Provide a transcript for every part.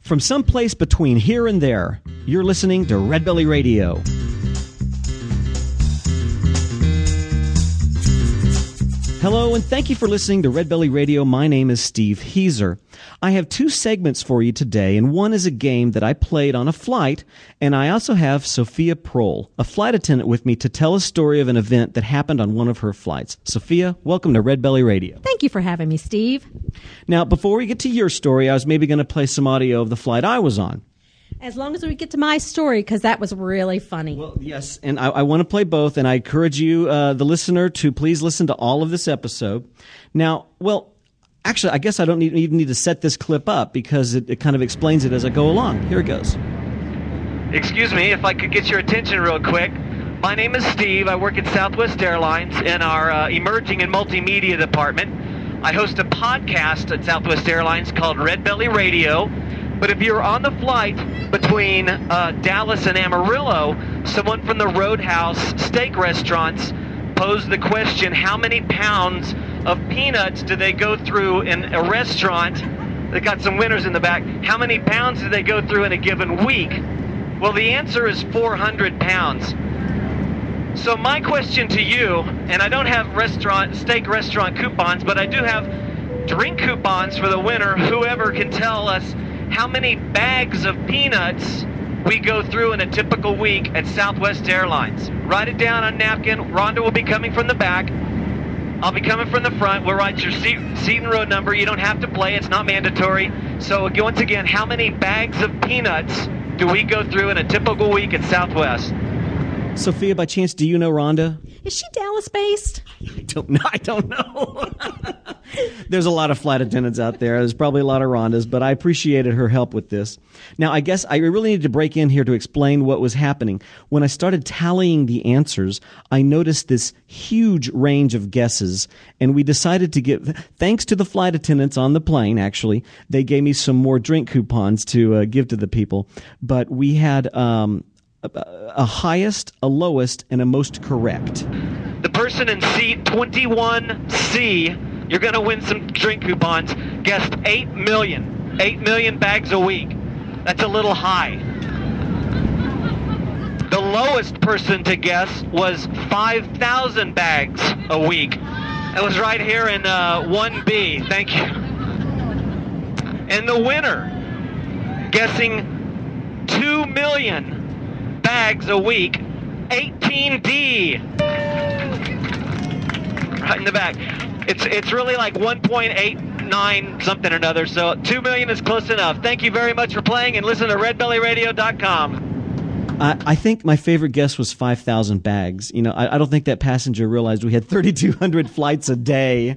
From someplace between here and there, you're listening to Red Belly Radio. Hello, and thank you for listening to Red Belly Radio. My name is Steve Heiser. I have two segments for you today, and one is a game that I played on a flight, and I also have Sophia Prohl, a flight attendant, with me to tell a story of an event that happened on one of her flights. Sophia, welcome to Red Belly Radio. Thank you for having me, Steve. Now, before we get to your story, I was maybe going to play some audio of the flight I was on. As long as we get to my story, because that was really funny. Well, yes, and I want to play both, and I encourage you, the listener, to please listen to all of this episode. Now, actually, I guess I don't even need to set this clip up because it kind of explains it as I go along. Here it goes. Excuse me, if I could get your attention real quick. My name is Steve. I work at Southwest Airlines in our emerging and multimedia department. I host a podcast at Southwest Airlines called Red Belly Radio. But if you're on the flight between Dallas and Amarillo, someone from the Roadhouse steak restaurants posed the question, how many pounds of peanuts do they go through in a restaurant? They got some winners in the back. How many pounds do they go through in a given week? Well, the answer is 400 pounds. So my question to you, and I don't have steak restaurant coupons, but I do have drink coupons for the winner, whoever can tell us how many bags of peanuts we go through in a typical week at Southwest Airlines. Write it down on a napkin. Rhonda will be coming from the back. I'll be coming from the front. We'll write your seat and row number. You don't have to play. It's not mandatory. So once again, how many bags of peanuts do we go through in a typical week at Southwest? Sophia, by chance, do you know Rhonda? Is she Dallas-based? I don't know. There's a lot of flight attendants out there. There's probably a lot of Rhondas, but I appreciated her help with this. Now, I guess I really need to break in here to explain what was happening. When I started tallying the answers, I noticed this huge range of guesses, and we decided to give, thanks to the flight attendants on the plane, actually, they gave me some more drink coupons to give to the people, but we had a highest, a lowest, and a most correct. The person in seat 21C, you're going to win some drink coupons, guessed 8 million. 8 million bags a week. That's a little high. The lowest person to guess was 5,000 bags a week. That was right here in 1B. Thank you. And the winner, guessing 2 million bags a week, 18D. Right in the back. It's really like 1.89 something or another, so 2 million is close enough. Thank you very much for playing, and listen to redbellyradio.com. I think my favorite guess was 5,000 bags. You know, I don't think that passenger realized we had 3,200 flights a day.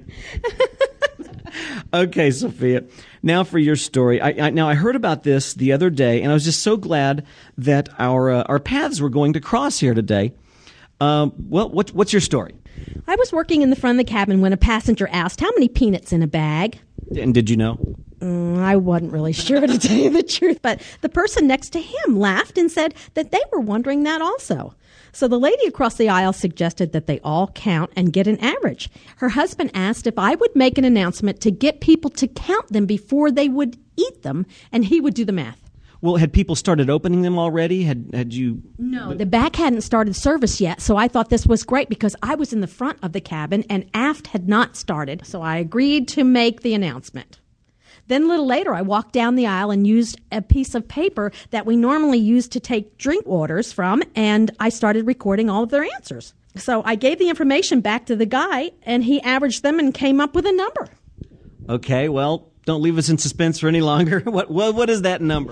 Okay, Sophia. Now for your story. I heard about this the other day, and I was just so glad that our paths were going to cross here today. What's your story? I was working in the front of the cabin when a passenger asked, how many peanuts in a bag? And did you know? I wasn't really sure, to tell you the truth, but the person next to him laughed and said that they were wondering that also. So the lady across the aisle suggested that they all count and get an average. Her husband asked if I would make an announcement to get people to count them before they would eat them, and he would do the math. Well, had people started opening them already? Had you? No, the back hadn't started service yet, so I thought this was great because I was in the front of the cabin and aft had not started, so I agreed to make the announcement. Then a little later, I walked down the aisle and used a piece of paper that we normally use to take drink orders from, and I started recording all of their answers. So I gave the information back to the guy, and he averaged them and came up with a number. Okay, well, don't leave us in suspense for any longer. What is that number?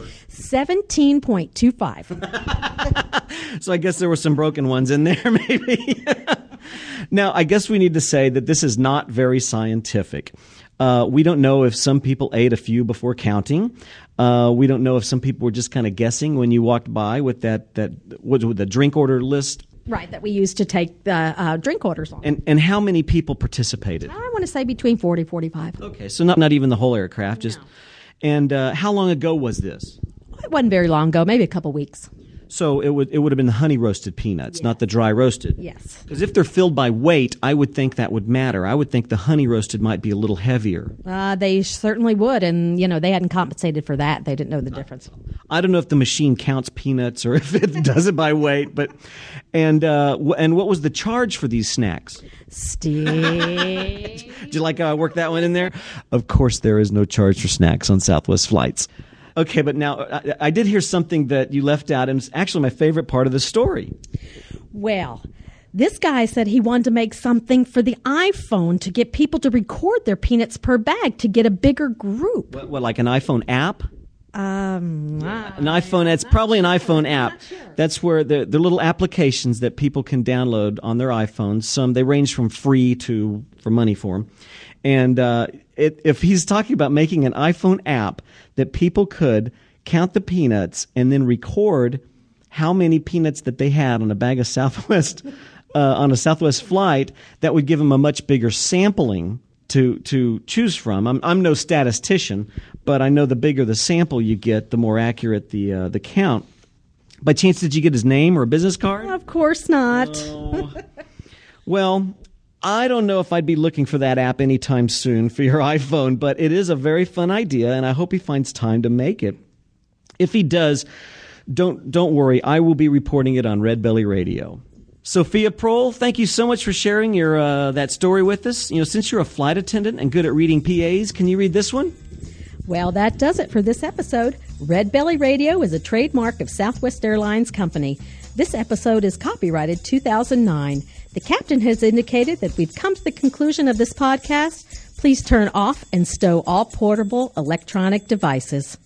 17.25. So I guess there were some broken ones in there, maybe. Now, I guess we need to say that this is not very scientific. We don't know if some people ate a few before counting. We don't know if some people were just kind of guessing when you walked by with with the drink order list. Right, that we used to take drink orders on. And how many people participated? I want to say between 40 and 45. Okay, so not even the whole aircraft. No. And how long ago was this? It wasn't very long ago, maybe a couple weeks. So it would have been the honey roasted peanuts, not the dry roasted. Yes. Because if they're filled by weight, I would think that would matter. I would think the honey roasted might be a little heavier. They certainly would, and they hadn't compensated for that. They didn't know the difference. I don't know if the machine counts peanuts or if it does it by weight, but and what was the charge for these snacks? Steve. Did you like how I worked that one in there? Of course, there is no charge for snacks on Southwest flights. Okay, but now I did hear something that you left out, and it's actually my favorite part of the story. Well, this guy said he wanted to make something for the iPhone to get people to record their peanuts per bag to get a bigger group. What like an iPhone app? An iPhone. It's probably an iPhone app. Sure. That's where the little applications that people can download on their iPhones. They range from free to for money for them. And if he's talking about making an iPhone app that people could count the peanuts and then record how many peanuts that they had on a bag of Southwest on a Southwest flight, that would give them a much bigger sampling to choose from. I'm no statistician, but I know the bigger the sample you get, the more accurate the count. By chance, did you get his name or a business card? Of course not. Well, I don't know if I'd be looking for that app anytime soon for your iPhone, but it is a very fun idea, and I hope he finds time to make it. If he does, don't worry. I will be reporting it on Red Belly Radio. Sophia Prohl, thank you so much for sharing your that story with us. Since you're a flight attendant and good at reading PAs, can you read this one? Well, that does it for this episode. Red Belly Radio is a trademark of Southwest Airlines Company. This episode is copyrighted 2009. The captain has indicated that we've come to the conclusion of this podcast. Please turn off and stow all portable electronic devices.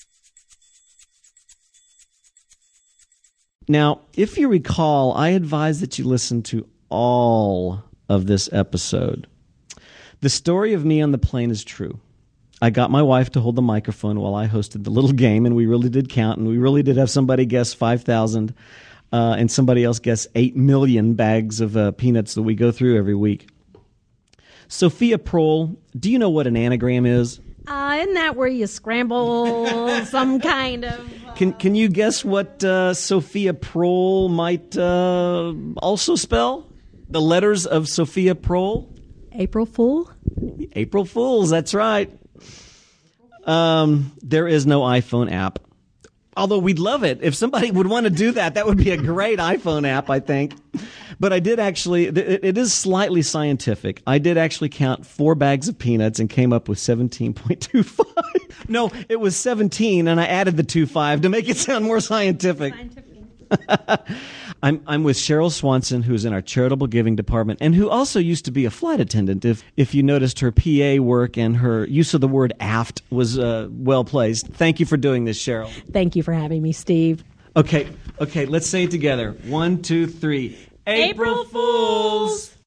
Now, if you recall, I advised that you listen to all of this episode. The story of me on the plane is true. I got my wife to hold the microphone while I hosted the little game, and we really did count, and we really did have somebody guess 5,000 and somebody else guess 8 million bags of peanuts that we go through every week. Sophia Prohl, do you know what an anagram is? Isn't that where you scramble some kind of... Can you guess what Sophia Prohl might also spell? The letters of Sophia Prohl? April Fool? April Fools, that's right. There is no iPhone app. Although we'd love it. If somebody would want to do that, that would be a great iPhone app, I think. But I did actually, it is slightly scientific. I did actually count 4 bags of peanuts and came up with 17.25. No, it was 17, and I added the 25 to make it sound more scientific. I'm with Cheryl Swanson, who's in our charitable giving department, and who also used to be a flight attendant. If you noticed, her PA work and her use of the word aft was well placed. Thank you for doing this, Cheryl. Thank you for having me, Steve. Okay, let's say it together. 1, 2, 3. April Fools!